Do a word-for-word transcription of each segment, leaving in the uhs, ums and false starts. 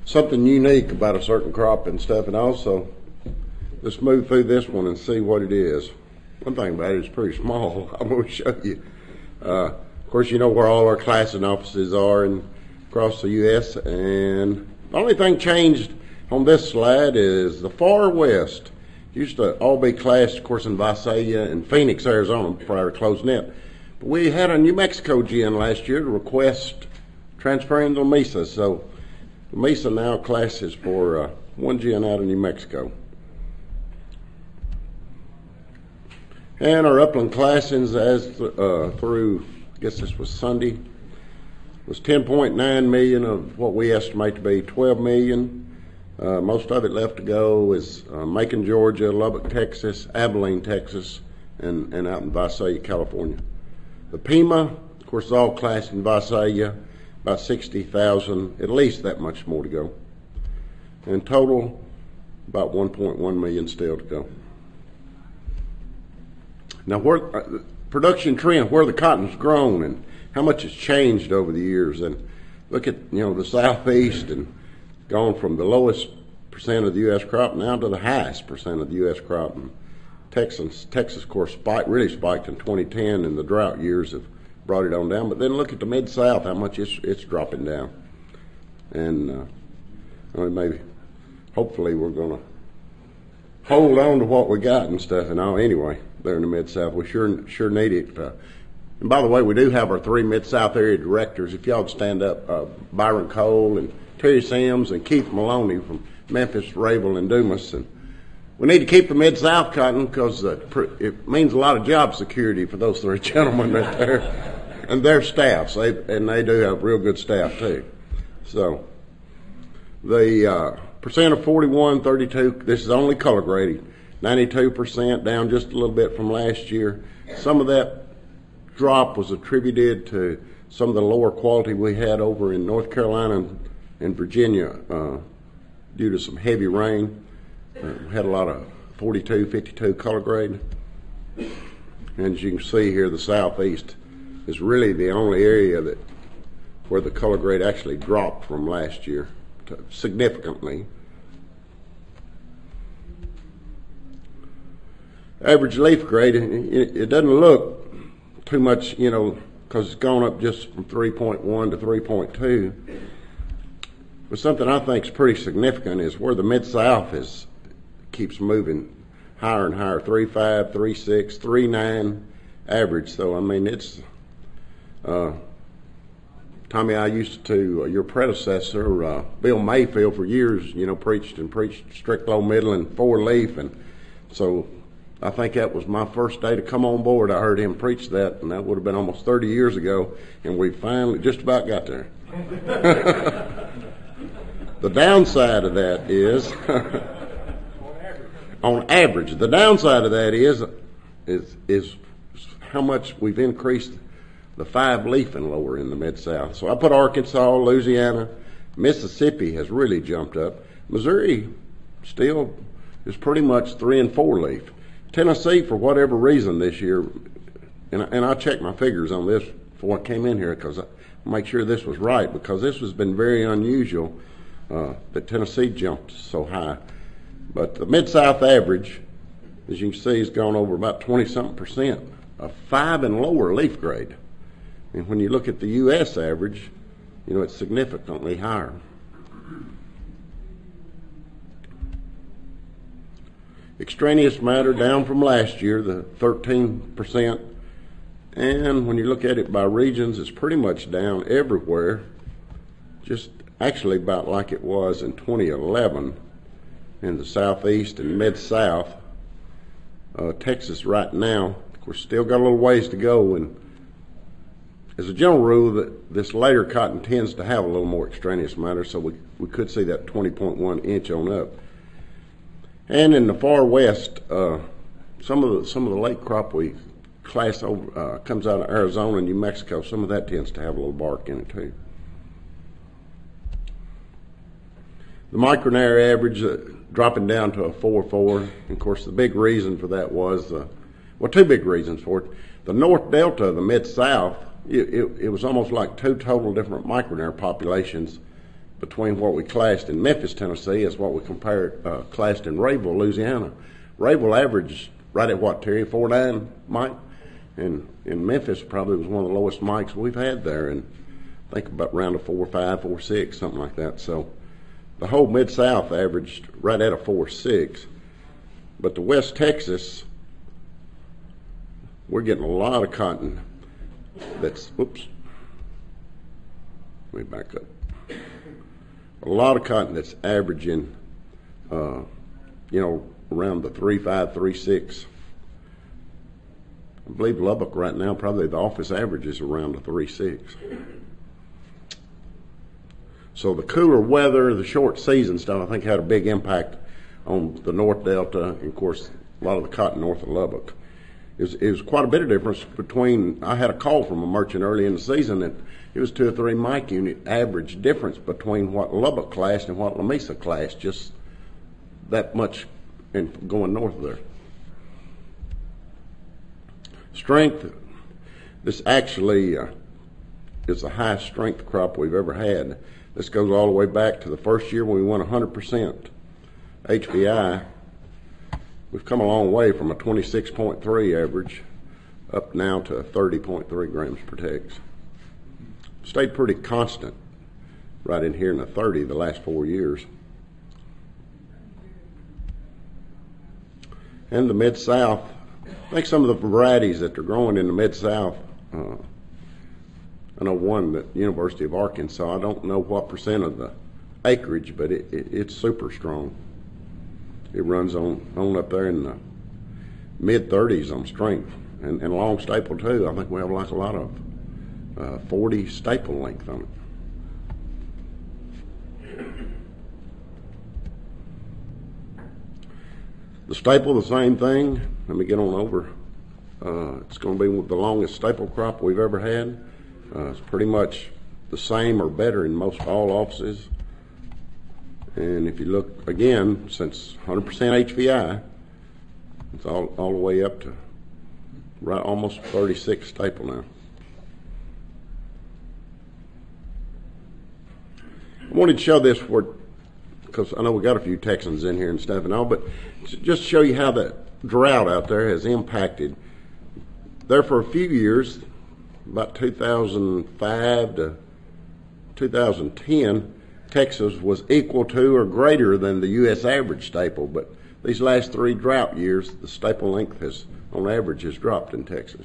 something unique about a certain crop and stuff, and also let's move through this one and see what it is. One thing about it, it's pretty small. I'm going to show you. Uh, of course, you know where all our classing offices are in, across the U S, and the only thing changed on this slide is the far west. Used to all be classed, of course, in Visalia and Phoenix, Arizona, prior to closing it. But we had a New Mexico gen last year to request transferring to Mesa, so Mesa now classes for uh, one gen out of New Mexico. And our upland classings as uh, through, I guess this was Sunday, was ten point nine million of what we estimate to be twelve million. Uh, most of it left to go is uh, Macon, Georgia, Lubbock, Texas, Abilene, Texas, and, and out in Visalia, California. The Pima, of course, is all classed in Visalia, about sixty thousand, at least that much more to go. And total, about one point one million still to go. Now, where uh, production trend, where the cotton's grown and how much it's changed over the years. And look at, you know, the southeast and gone from the lowest percent of the U S crop now to the highest percent of the U S crop. And Texas, Texas, of course, spiked, really spiked in twenty ten, and the drought years have brought it on down. But then look at the Mid-South, how much it's, it's dropping down. And uh, I mean, maybe, hopefully we're going to hold on to what we got and stuff. And all, anyway, there in the Mid-South, we sure sure need it. Uh, and by the way, we do have our three Mid-South area directors. If y'all would stand up, uh, Byron Cole and Terry Sims and Keith Maloney from Memphis, Rayville, and Dumas. And we need to keep the Mid-South cotton because uh, it means a lot of job security for those three gentlemen right there and their staffs. They, and they do have real good staff too. So the uh, percent of forty-one, thirty-two, this is only color graded, ninety-two percent, down just a little bit from last year. Some of that drop was attributed to some of the lower quality we had over in North Carolina and in Virginia uh, due to some heavy rain. Uh, we had a lot of forty-two, fifty-two color grade. And as you can see here, the southeast is really the only area that where the color grade actually dropped from last year to, significantly. Average leaf grade, it, it doesn't look too much, you know, because it's gone up just from three point one to three point two. But something I think is pretty significant is where the Mid-South is keeps moving higher and higher, three point five, three point six, three point nine average. So, I mean, it's, uh, Tommy, I used to, uh, your predecessor, uh, Bill Mayfield, for years, you know, preached and preached strict low, middle, and four leaf. And so I think that was my first day to come on board. I heard him preach that, and that would have been almost thirty years ago. And we finally just about got there. The downside of that is, on average, the downside of that is, is, is how much we've increased the five leaf and lower in the Mid-South. So I put Arkansas, Louisiana, Mississippi has really jumped up. Missouri still is pretty much three and four leaf. Tennessee, for whatever reason this year, and, and I checked my figures on this before I came in here because I make sure this was right, because this has been very unusual. Uh, that Tennessee jumped so high. But the Mid-South average, as you can see, has gone over about twenty-something percent of five and lower leaf grade. And when you look at the U S average, you know, it's significantly higher. Extraneous matter down from last year, the thirteen percent. And when you look at it by regions, it's pretty much down everywhere. Just actually about like it was in twenty eleven in the southeast and mid-south. Uh, Texas right now, of course, still got a little ways to go. And as a general rule, that this later cotton tends to have a little more extraneous matter, so we, we could see that twenty point one inch on up. And in the far west, uh, some of the some of the late crop we class over uh, comes out of Arizona and New Mexico. Some of that tends to have a little bark in it too. The micronair average uh, dropping down to a four four. And of course, the big reason for that was, uh, well, two big reasons for it. The North Delta, the Mid-South, it, it, it was almost like two total different micronair populations between what we classed in Memphis, Tennessee, is what we compared uh, classed in Rayville, Louisiana. Rayville averaged right at what, Terry, four nine, Mike? And in Memphis probably was one of the lowest mics we've had there, and I think about around a four five, four six, something like that. So the whole Mid-South averaged right at a four six. But the West Texas, we're getting a lot of cotton that's, whoops, let me back up. A lot of cotton that's averaging, uh, you know, around the three five, three six. I believe Lubbock right now, probably the office average is around a three six. So the cooler weather, the short season stuff, I think had a big impact on the North Delta, and of course a lot of the cotton north of Lubbock. It was, it was quite a bit of difference between, I had a call from a merchant early in the season that it was two or three mic unit average difference between what Lubbock classed and what Lamesa classed, just that much in going north there. Strength, this actually uh, is the highest strength crop we've ever had. This goes all the way back to the first year when we won one hundred percent H B I. We've come a long way from a twenty-six point three average up now to thirty point three grams per tex. Stayed pretty constant right in here in the thirty the last four years. And the Mid-South, I think some of the varieties that are growing in the Mid-South, uh, I know one at University of Arkansas, I don't know what percent of the acreage, but it, it, it's super strong. It runs on, on up there in the mid thirties on strength, and, and long staple too. I think we have like a lot of uh, forty staple length on it. The staple, the same thing. Let me get on over. Uh, it's going to be the longest staple crop we've ever had. Uh, it's pretty much the same or better in most all offices. And if you look again, since one hundred percent H V I, it's all, all the way up to right almost thirty-six staple now. I wanted to show this for, because I know we got a few Texans in here and stuff and all, but just to show you how that drought out there has impacted. There for a few years, about two thousand five to two thousand ten, Texas was equal to or greater than the U S average staple, but these last three drought years, the staple length has, on average, has dropped in Texas.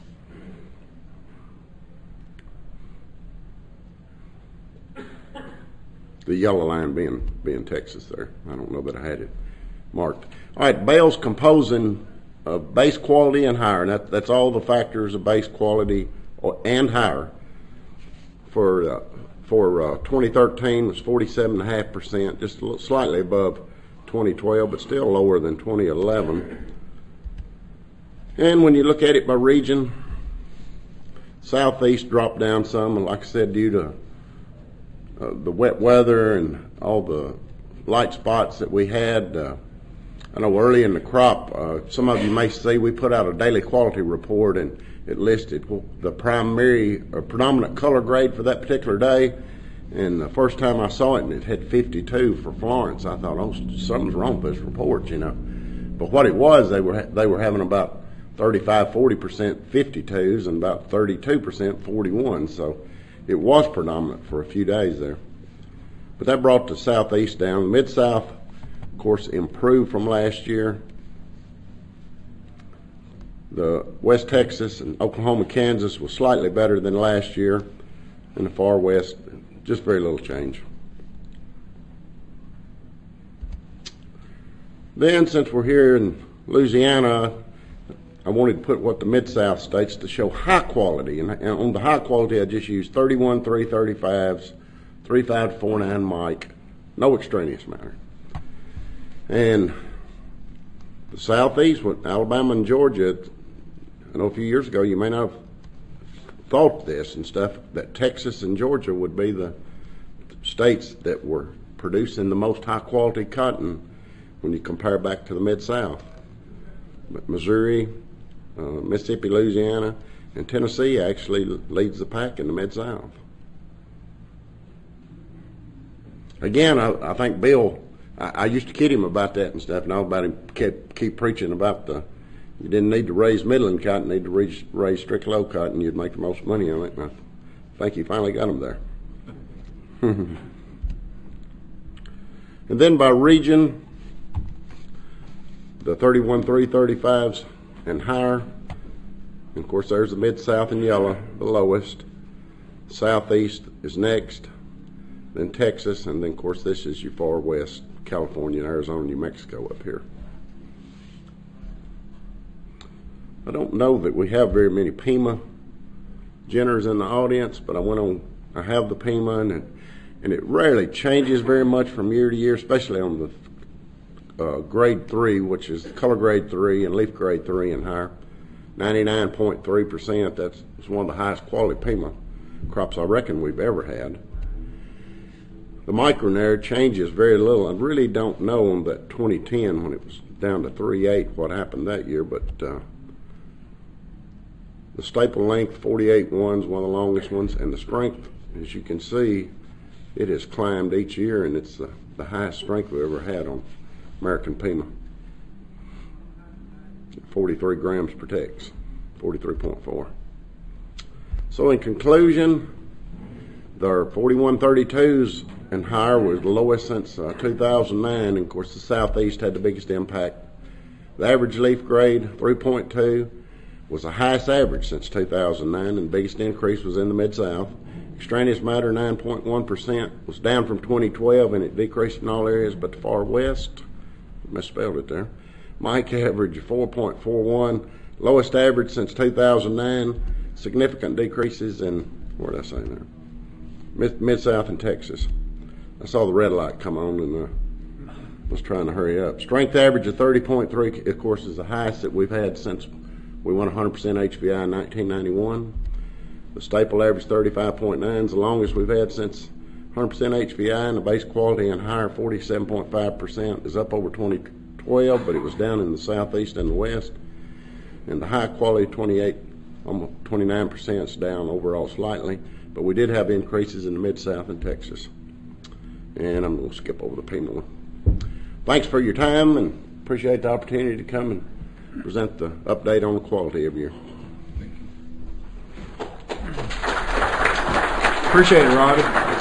The yellow line being being Texas there. I don't know that I had it marked. All right, bales composing of base quality and higher, and that, that's all the factors of base quality or, and higher. For uh, for uh, twenty thirteen was forty-seven point five percent, just a little, slightly above twenty twelve, but still lower than twenty eleven. And when you look at it by region, Southeast dropped down some, and like I said, due to uh, the wet weather and all the light spots that we had. Uh, I know early in the crop, uh, some of you may see we put out a daily quality report, and it listed the primary or predominant color grade for that particular day. And the first time I saw it, it had fifty-two for Florence. I thought, oh, something's wrong with this report, you know. But what it was, they were they were having about thirty-five, forty percent fifty-twos and about thirty-two percent forty-one. So it was predominant for a few days there. But that brought the Southeast down. Mid-South, of course, improved from last year. The West Texas and Oklahoma, Kansas was slightly better than last year. In the far west, just very little change. Then, since we're here in Louisiana, I wanted to put what the Mid-South states to show high quality. And, and on the high quality, I just used thirty-one three thirty-fives, three five four nine mic, no extraneous matter. And the Southeast, with Alabama and Georgia, I know a few years ago you may not have thought this and stuff, that Texas and Georgia would be the states that were producing the most high quality cotton when you compare back to the Mid-South. But Missouri, uh, Mississippi, Louisiana, and Tennessee actually leads the pack in the Mid-South. again, I, I think Bill, I, I used to kid him about that and stuff, and all about him kept keep preaching about the, you didn't need to raise Midland cotton, you need to raise, raise strict low cotton, you'd make the most money on it. And I think he finally got him there. And then by region, the thirty-one three thirty-fives and higher. And of course, there's the Mid-South in yellow, the lowest. Southeast is next, then Texas, and then of course this is your far west, California, Arizona, New Mexico up here. I don't know that we have very many Pima Jenners in the audience, but I went on, I have the Pima, and, and it rarely changes very much from year to year, especially on the uh, grade three, which is color grade three and leaf grade three and higher. ninety-nine point three percent, that's one of the highest quality Pima crops I reckon we've ever had. The micronair changes very little. I really don't know on that twenty ten when it was down to three eight what happened that year, but uh, the staple length forty-eight one is one of the longest ones, and the strength, as you can see, it has climbed each year, and it's the, the highest strength we ever had on American Pima. forty-three grams per tex, forty-three point four. So in conclusion, their forty-one thirty-twos and higher was the lowest since uh, two thousand nine, and of course the Southeast had the biggest impact. The average leaf grade, three point two, was the highest average since two thousand nine, and the biggest increase was in the Mid-South. Extraneous matter, nine point one percent, was down from twenty twelve, and it decreased in all areas but the far west. Misspelled it there. Mike average, four point four one, lowest average since two thousand nine. Significant decreases in, what did I say there? Mid- Mid-South and Texas. I saw the red light come on and uh, was trying to hurry up. Strength average of thirty point three, of course, is the highest that we've had since we won one hundred percent H B I in nineteen ninety-one. The staple average thirty-five point nine is the longest we've had since one hundred percent H B I, and the base quality and higher forty-seven point five percent is up over twenty twelve, but it was down in the Southeast and the West. And the high quality twenty-eight, almost twenty-nine percent is down overall slightly, but we did have increases in the Mid-South and Texas. And I'm going to skip over the Pima one. Thanks for your time, and appreciate the opportunity to come and present the update on the quality of your. Appreciate it, Robbie.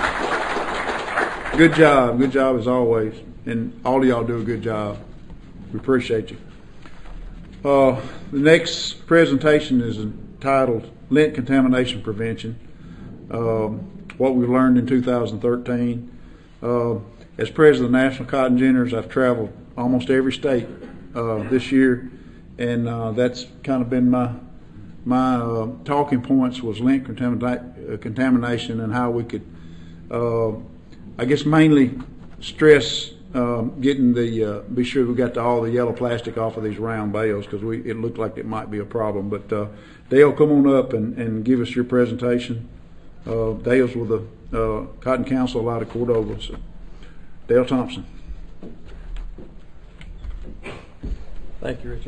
Good job. Good job as always. And all of y'all do a good job. We appreciate you. Uh, the next presentation is entitled Lint Contamination Prevention. Um, what we learned in two thousand thirteen. Uh, as president of the National Cotton Ginners, I've traveled almost every state uh, this year, and uh, that's kind of been my my uh, talking points was lint contamina- uh, contamination and how we could, uh, I guess, mainly stress uh, getting the uh, be sure we got the, all the yellow plastic off of these round bales, because we it looked like it might be a problem. But uh, Dale, come on up and, and give us your presentation. Uh, Dale's with the uh, Cotton Council out of Cordova. So. Dale Thompson. Thank you, Richard.